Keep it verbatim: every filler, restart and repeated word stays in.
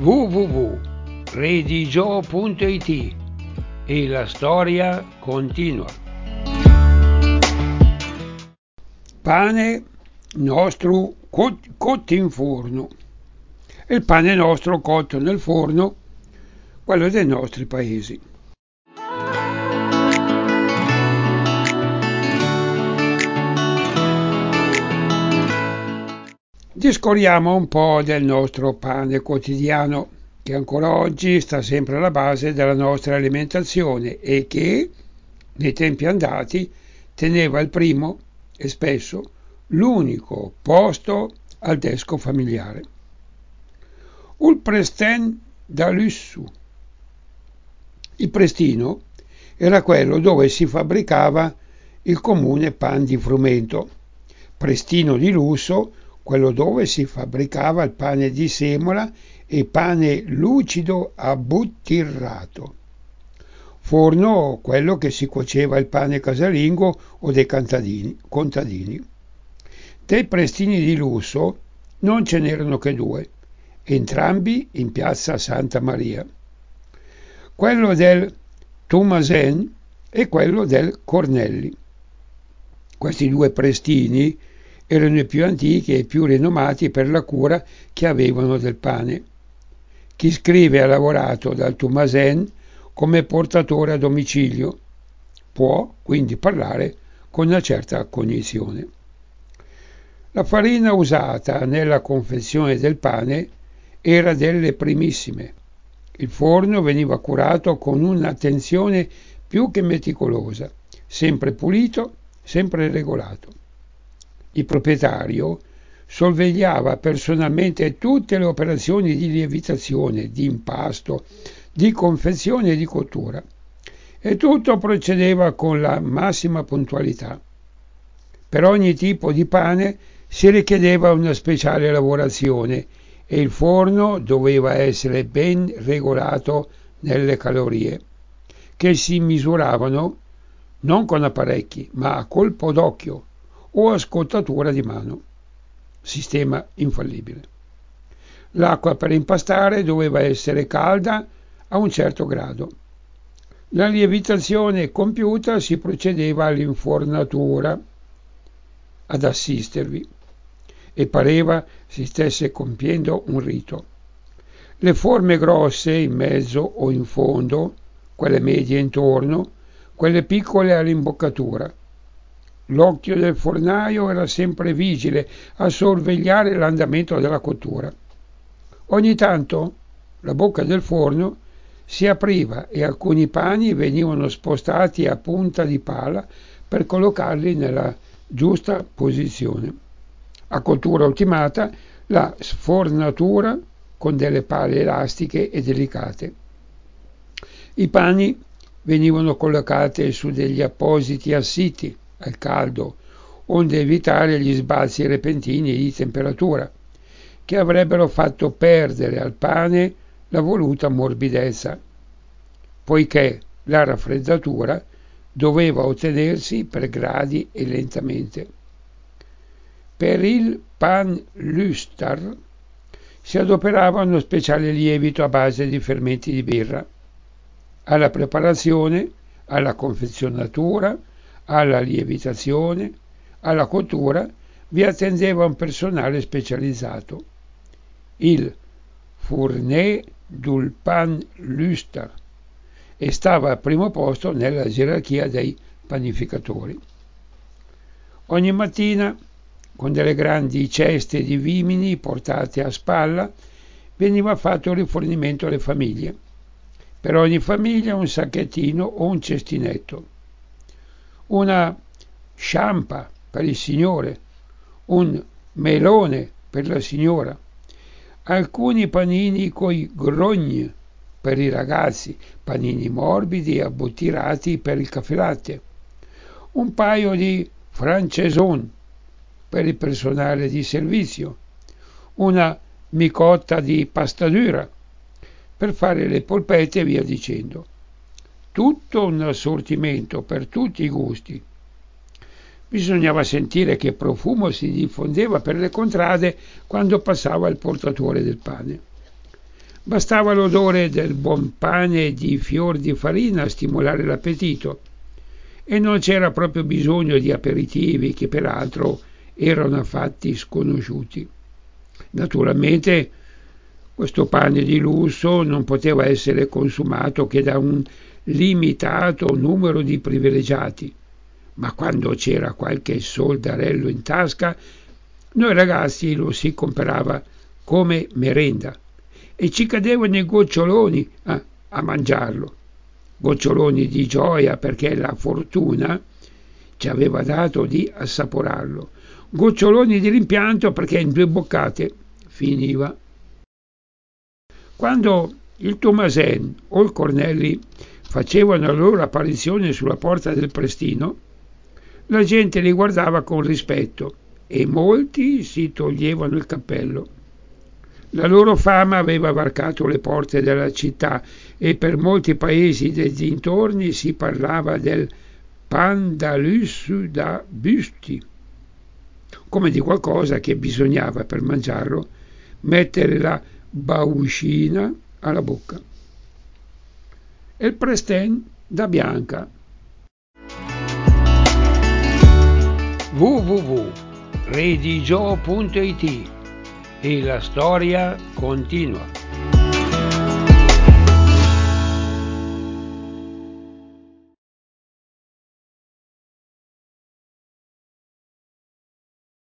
w w w punto redigio punto it e la storia continua. Pane nostro cotto in forno. Il pane nostro cotto nel forno, quello dei nostri paesi. Discorriamo un po' del nostro pane quotidiano, che ancora oggi sta sempre alla base della nostra alimentazione e che, nei tempi andati, teneva il primo e spesso l'unico posto al desco familiare. Il prestèn da lusso. Il prestino era quello dove si fabbricava il comune pan di frumento. Prestino di lusso, quello dove si fabbricava il pane di semola e pane lucido abbottirrato. Forno, quello che si cuoceva il pane casalingo o dei contadini. contadini. Dei prestini di lusso non ce n'erano che due, entrambi in piazza Santa Maria. Quello del Tomasen e quello del Cornelli. Questi due prestini erano i più antichi e i più rinomati per la cura che avevano del pane. Chi scrive ha lavorato dal Tomasen come portatore a domicilio. Può quindi parlare con una certa cognizione. La farina usata nella confezione del pane era delle primissime. Il forno veniva curato con un'attenzione più che meticolosa, sempre pulito, sempre regolato. Il proprietario sorvegliava personalmente tutte le operazioni di lievitazione, di impasto, di confezione e di cottura, e tutto procedeva con la massima puntualità. Per ogni tipo di pane si richiedeva una speciale lavorazione e il forno doveva essere ben regolato nelle calorie, che si misuravano non con apparecchi, ma a colpo d'occhio o a scottatura di mano. Sistema infallibile. L'acqua per impastare doveva essere calda a un certo grado. La lievitazione compiuta si procedeva all'infornatura ad assistervi e pareva si stesse compiendo un rito. Le forme grosse in mezzo o in fondo, quelle medie intorno, quelle piccole all'imboccatura. L'occhio del fornaio era sempre vigile a sorvegliare l'andamento della cottura. Ogni tanto la bocca del forno si apriva e alcuni pani venivano spostati a punta di pala per collocarli nella giusta posizione. A cottura ultimata, la sfornatura con delle pale elastiche e delicate. I pani venivano collocati su degli appositi assiti al caldo, onde evitare gli sbalzi repentini di temperatura, che avrebbero fatto perdere al pane la voluta morbidezza, poiché la raffreddatura doveva ottenersi per gradi e lentamente. Per il pan lustar si adoperava uno speciale lievito a base di fermenti di birra. Alla preparazione, alla confezionatura, alla lievitazione, alla cottura vi attendeva un personale specializzato. Il fourneau du pan lustar e stava al primo posto nella gerarchia dei panificatori. Ogni mattina, con delle grandi ceste di vimini portate a spalla, veniva fatto il rifornimento alle famiglie. Per ogni famiglia un sacchettino o un cestinetto. Una sciampa per il signore, un melone per la signora, alcuni panini coi grogni per i ragazzi, panini morbidi e abbottirati per il caffè latte, un paio di franceson per il personale di servizio, una micotta di pasta dura per fare le polpette e via dicendo. Tutto un assortimento per tutti i gusti. Bisognava sentire che profumo si diffondeva per le contrade quando passava il portatore del pane. Bastava l'odore del buon pane e di fior di farina a stimolare l'appetito e non c'era proprio bisogno di aperitivi che peraltro erano affatto sconosciuti. Naturalmente questo pane di lusso non poteva essere consumato che da un limitato numero di privilegiati, ma quando c'era qualche soldarello in tasca, noi ragazzi lo si comprava come merenda e ci cadevano i goccioloni a, a mangiarlo. Goccioloni di gioia perché la fortuna ci aveva dato di assaporarlo, goccioloni di rimpianto perché in due boccate finiva. Quando il Tomasen o il Cornelli facevano la loro apparizione sulla porta del Prestino, la gente li guardava con rispetto e molti si toglievano il cappello. La loro fama aveva varcato le porte della città e per molti paesi dei dintorni si parlava del Pandalus da Busti, come di qualcosa che bisognava per mangiarlo mettere la bauscina alla bocca. E il Presten da Bianca. w w w punto redigio punto it e la storia continua.